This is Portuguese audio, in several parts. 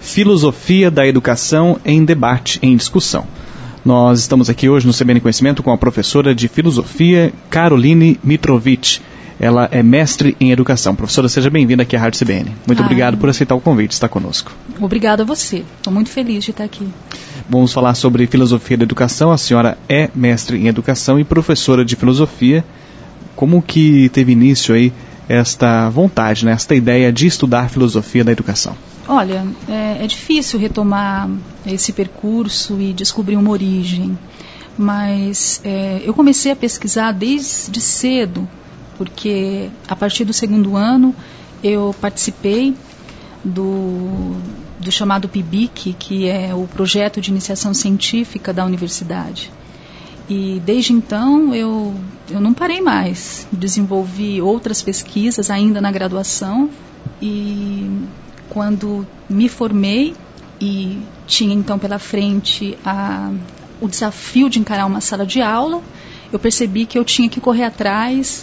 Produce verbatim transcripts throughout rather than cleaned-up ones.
Filosofia da Educação em Debate, em Discussão. Nós estamos aqui hoje no C B N Conhecimento com a professora de Filosofia, Caroline Mitrovic. Ela é mestre em Educação. Professora, seja bem-vinda aqui à Rádio C B N. Muito ah, obrigado por aceitar o convite, estar conosco. Obrigada a você. Estou muito feliz de estar aqui. Vamos falar sobre Filosofia da Educação. A senhora é mestre em Educação e professora de Filosofia. Como que teve início aí esta vontade, né, esta ideia de estudar Filosofia da Educação? Olha, é, é difícil retomar esse percurso e descobrir uma origem. Mas é, eu comecei a pesquisar desde cedo, porque a partir do segundo ano eu participei do, do chamado P I B I C, que é o Projeto de Iniciação Científica da Universidade. E desde então eu, eu não parei mais, desenvolvi outras pesquisas ainda na graduação e quando me formei e tinha então pela frente a, o desafio de encarar uma sala de aula, eu percebi que eu tinha que correr atrás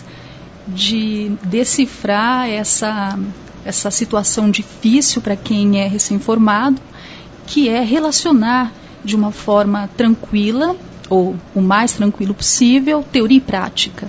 de decifrar essa, essa situação difícil para quem é recém-formado, que é relacionar de uma forma tranquila, ou o mais tranquilo possível, teoria e prática.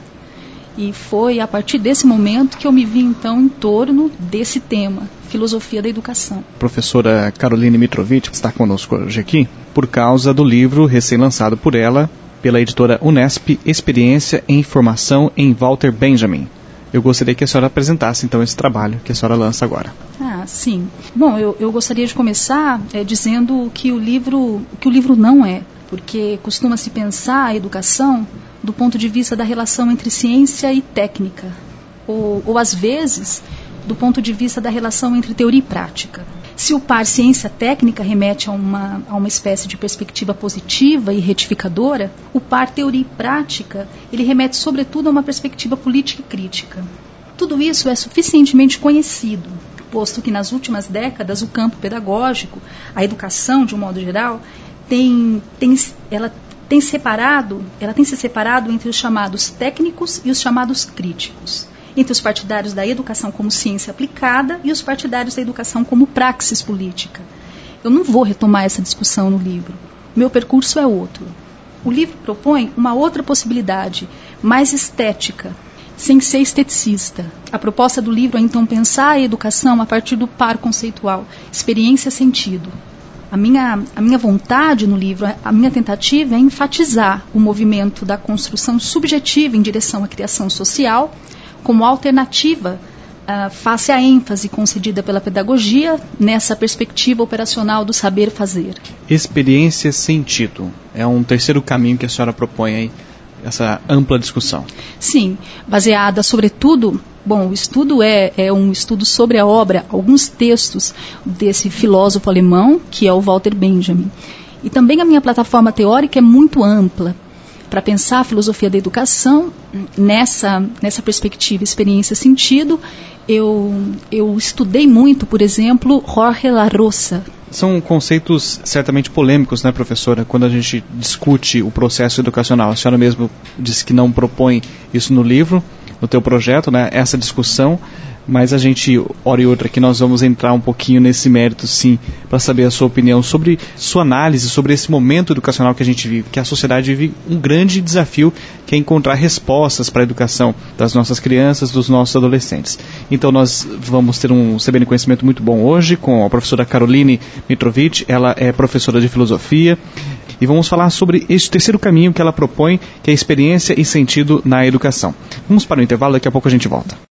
E foi a partir desse momento que eu me vi então em torno desse tema, Filosofia da Educação. Professora Caroline Mitrovic está conosco hoje aqui por causa do livro recém-lançado por ela, pela editora Unesp, Experiência em Formação em Walter Benjamin. Eu gostaria que a senhora apresentasse então esse trabalho que a senhora lança agora. Ah, sim. Bom, eu, eu gostaria de começar é, dizendo que o livro, que o livro não é, porque costuma-se pensar a educação do ponto de vista da relação entre ciência e técnica, ou, ou às vezes do ponto de vista da relação entre teoria e prática. Se o par ciência-técnica remete a uma, a uma espécie de perspectiva positiva e retificadora, o par teoria e prática, ele remete sobretudo a uma perspectiva política e crítica. Tudo isso é suficientemente conhecido, posto que nas últimas décadas o campo pedagógico, a educação de um modo geral, tem, tem, ela tem separado, ela tem se separado entre os chamados técnicos e os chamados críticos, entre os partidários da educação como ciência aplicada e os partidários da educação como praxis política. Eu não vou retomar essa discussão no livro. O meu percurso é outro. O livro propõe uma outra possibilidade, mais estética, sem ser esteticista. A proposta do livro é então pensar a educação a partir do par conceitual, experiência-sentido. A minha, a minha vontade no livro, a minha tentativa é enfatizar o movimento da construção subjetiva em direção à criação social, como alternativa uh, face à ênfase concedida pela pedagogia nessa perspectiva operacional do saber fazer. Experiência-sentido é um terceiro caminho que a senhora propõe aí, essa ampla discussão. Sim, baseada sobretudo, bom, o estudo é, é um estudo sobre a obra, alguns textos desse filósofo alemão, que é o Walter Benjamin. E também a minha plataforma teórica é muito ampla, para pensar a filosofia da educação, nessa, nessa perspectiva experiência-sentido, eu, eu estudei muito, por exemplo, Jorge La Rosa. São conceitos certamente polêmicos, né, professora, quando a gente discute o processo educacional. A senhora mesmo disse que não propõe isso no livro, no teu projeto, né, essa discussão, mas a gente, hora e outra, que nós vamos entrar um pouquinho nesse mérito, sim, para saber a sua opinião sobre sua análise, sobre esse momento educacional que a gente vive, que a sociedade vive um grande desafio, que é encontrar respostas para a educação das nossas crianças, dos nossos adolescentes. Então nós vamos ter um C B N Conhecimento muito bom hoje, com a professora Caroline Mitrovic, ela é professora de Filosofia, e vamos falar sobre este terceiro caminho que ela propõe, que é experiência e sentido na educação. Vamos para o intervalo, daqui a pouco a gente volta.